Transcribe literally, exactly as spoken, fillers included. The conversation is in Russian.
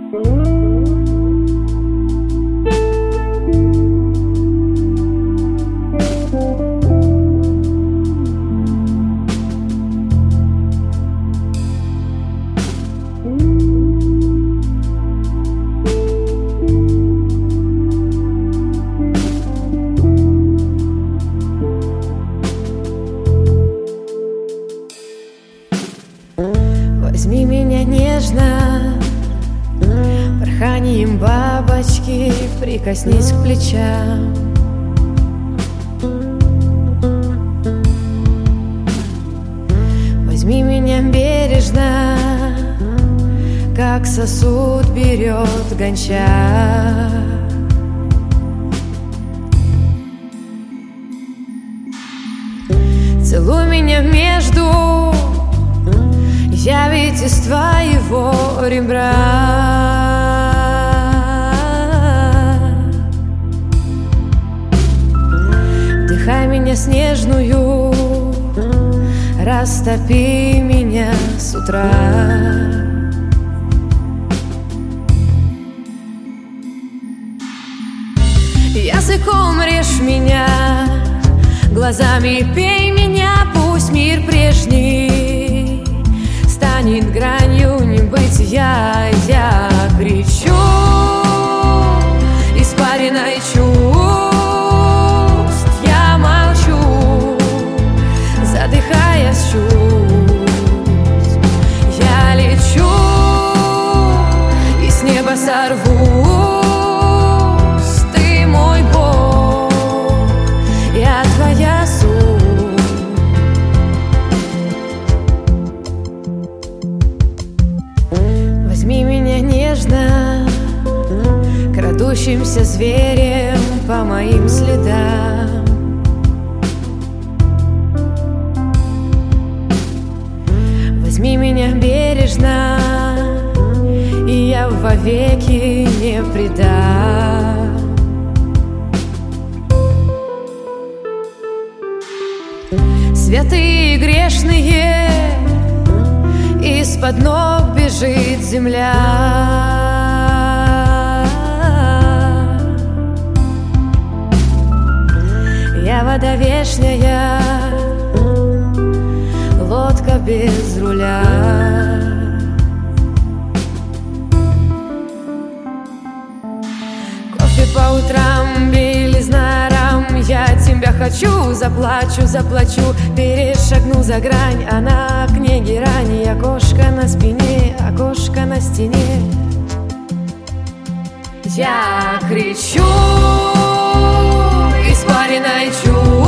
Возьми меня нежно, порханием бабочки, прикоснись к плечам. Возьми меня бережно, как сосуд берет гончар. Целуй меня между, я ведь из твоего ребра. Вдыхай меня снежную, растопи меня с утра. Языком режь меня, глазами пей меня, пусть мир прежний станет гранью небытия. Я кричу, испаренной чувств, я молчу, задыхаясь чувств. Я лечу и с неба сорвусь. Ты мой Бог, я твоя суть. Возьми меня нежно, крадущимся зверем по моим следам. Возьми меня бережно, и я вовеки не предам. Святые и грешные, из-под ног бежит земля. Я вода вечная, лодка без руля. Кофе по утрам, белизна рам. Я тебя хочу, заплачу, заплачу, перешагну за грань. А на окне герань, окошко на спине, окошко на стене. Я кричу, испаренной чувств.